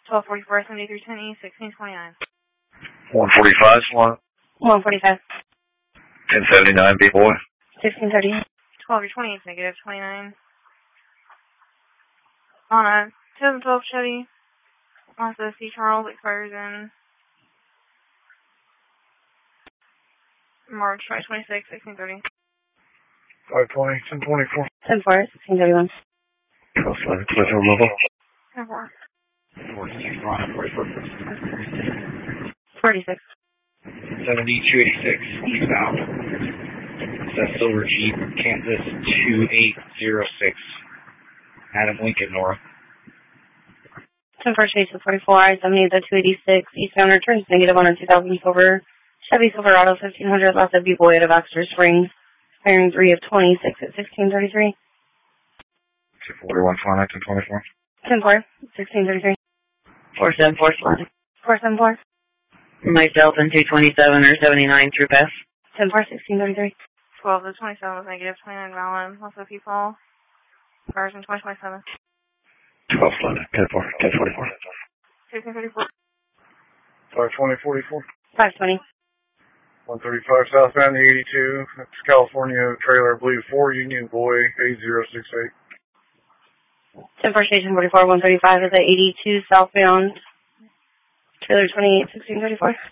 1244, 7310 East, 1629. 145 slot. 145. 1079 B-boy. 1630. 12, your 28 negative, 29. On a 2012 Chevy, Mazda C. Charles, expires in March 2026, 1630. 520, 1024. 10-4, 1631. 1211, cliff removal. 10-4. 46. 7286, eastbound. It's that silver Jeep, Kansas 2806. Adam Lincoln, Nora. 10-4, Chase to 44, I-70, the 286, eastbound returns negative on a 2000 silver Chevy Silverado 1500, lots of B-boy at Baxter Springs, expiring 3 of 26 at 1633. 241, flying 1024. 10-4, 1633. 474 slot. 474. Myself and 227 or 79 through pass. 10-4, 1633. 12 to 27 was negative, 29 Malin, also people. Cars in 2027. 12 flying 10-4, 1044. 1634. 520, 44. 520. 135 southbound, the 82. That's California trailer, I believe, 4 Union Boy, 8068. 10-4, Station 44, 135 is the 82 southbound. Trailer 28, 1634.